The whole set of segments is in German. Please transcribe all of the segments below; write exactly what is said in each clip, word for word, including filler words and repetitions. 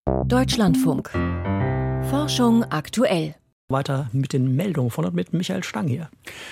Deutschlandfunk. Forschung aktuell. Weiter mit den Meldungen von und mit Michael Stang hier.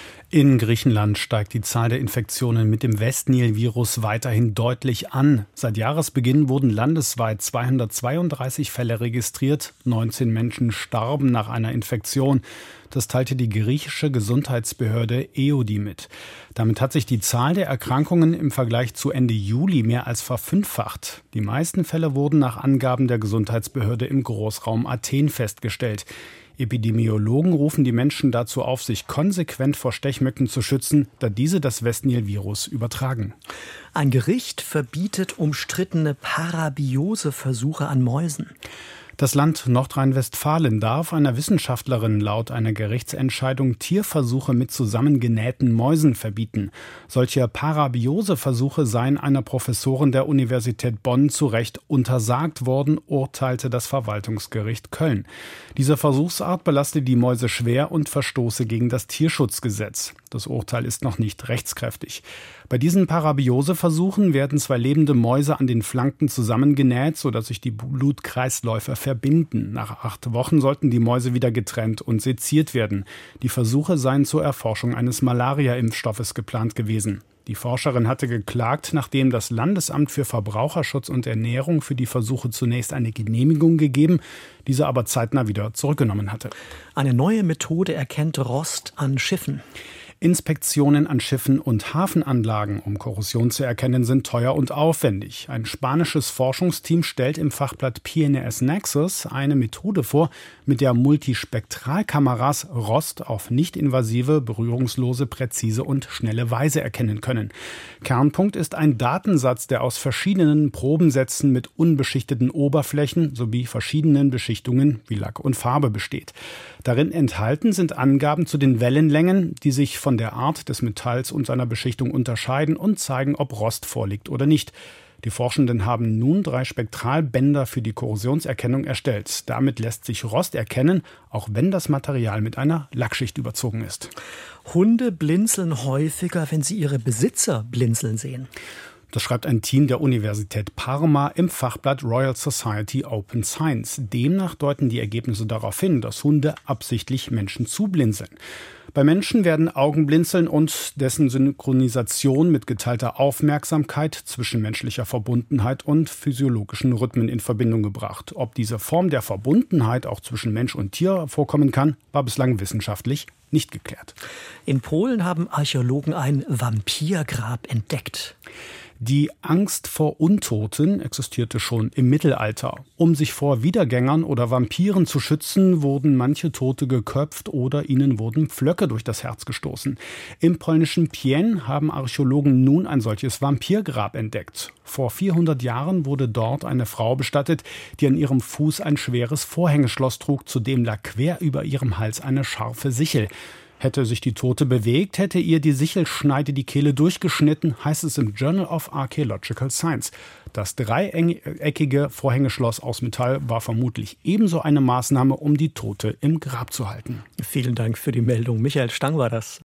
In Griechenland steigt die Zahl der Infektionen mit dem Westnil-Virus weiterhin deutlich an. Seit Jahresbeginn wurden landesweit zweihundertzweiunddreißig Fälle registriert. neunzehn Menschen starben nach einer Infektion. Das teilte die griechische Gesundheitsbehörde E O D I mit. Damit hat sich die Zahl der Erkrankungen im Vergleich zu Ende Juli mehr als verfünffacht. Die meisten Fälle wurden nach Angaben der Gesundheitsbehörde im Großraum Athen festgestellt. Epidemiologen rufen die Menschen dazu auf, sich konsequent vor Stechmücken zu schützen, da diese das Westnil-Virus übertragen. Ein Gericht verbietet umstrittene Parabiose-Versuche an Mäusen. Das Land Nordrhein-Westfalen darf einer Wissenschaftlerin laut einer Gerichtsentscheidung Tierversuche mit zusammengenähten Mäusen verbieten. Solche Parabiose-Versuche seien einer Professorin der Universität Bonn zu Recht untersagt worden, urteilte das Verwaltungsgericht Köln. Diese Versuchsart belaste die Mäuse schwer und verstoße gegen das Tierschutzgesetz. Das Urteil ist noch nicht rechtskräftig. Bei diesen Parabiose-Versuchen werden zwei lebende Mäuse an den Flanken zusammengenäht, sodass sich die Blutkreisläufe verbinden. Nach acht Wochen sollten die Mäuse wieder getrennt und seziert werden. Die Versuche seien zur Erforschung eines Malaria-Impfstoffes geplant gewesen. Die Forscherin hatte geklagt, nachdem das Landesamt für Verbraucherschutz und Ernährung für die Versuche zunächst eine Genehmigung gegeben, diese aber zeitnah wieder zurückgenommen hatte. Eine neue Methode erkennt Rost an Schiffen. Inspektionen an Schiffen und Hafenanlagen, um Korrosion zu erkennen, sind teuer und aufwendig. Ein spanisches Forschungsteam stellt im Fachblatt P N A S Nexus eine Methode vor, mit der Multispektralkameras Rost auf nicht-invasive, berührungslose, präzise und schnelle Weise erkennen können. Kernpunkt ist ein Datensatz, der aus verschiedenen Probensätzen mit unbeschichteten Oberflächen sowie verschiedenen Beschichtungen wie Lack und Farbe besteht. Darin enthalten sind Angaben zu den Wellenlängen, die sich von der Art des Metalls und seiner Beschichtung unterscheiden und zeigen, ob Rost vorliegt oder nicht. Die Forschenden haben nun drei Spektralbänder für die Korrosionserkennung erstellt. Damit lässt sich Rost erkennen, auch wenn das Material mit einer Lackschicht überzogen ist. Hunde blinzeln häufiger, wenn sie ihre Besitzer blinzeln sehen. Das schreibt ein Team der Universität Parma im Fachblatt Royal Society Open Science. Demnach deuten die Ergebnisse darauf hin, dass Hunde absichtlich Menschen zublinzeln. Bei Menschen werden Augenblinzeln und dessen Synchronisation mit geteilter Aufmerksamkeit, zwischenmenschlicher Verbundenheit und physiologischen Rhythmen in Verbindung gebracht. Ob diese Form der Verbundenheit auch zwischen Mensch und Tier vorkommen kann, war bislang wissenschaftlich nicht geklärt. In Polen haben Archäologen ein Vampirgrab entdeckt. Die Angst vor Untoten existierte schon im Mittelalter. Um sich vor Wiedergängern oder Vampiren zu schützen, wurden manche Tote geköpft oder ihnen wurden Pflöcke durch das Herz gestoßen. Im polnischen Pień haben Archäologen nun ein solches Vampirgrab entdeckt. Vor vierhundert Jahren wurde dort eine Frau bestattet, die an ihrem Fuß ein schweres Vorhängeschloss trug, zudem lag quer über ihrem Hals eine scharfe Sichel. Hätte sich die Tote bewegt, hätte ihr die Sichelschneide die Kehle durchgeschnitten, heißt es im Journal of Archaeological Science. Das dreieckige Vorhängeschloss aus Metall war vermutlich ebenso eine Maßnahme, um die Tote im Grab zu halten. Vielen Dank für die Meldung. Michael Stang war das.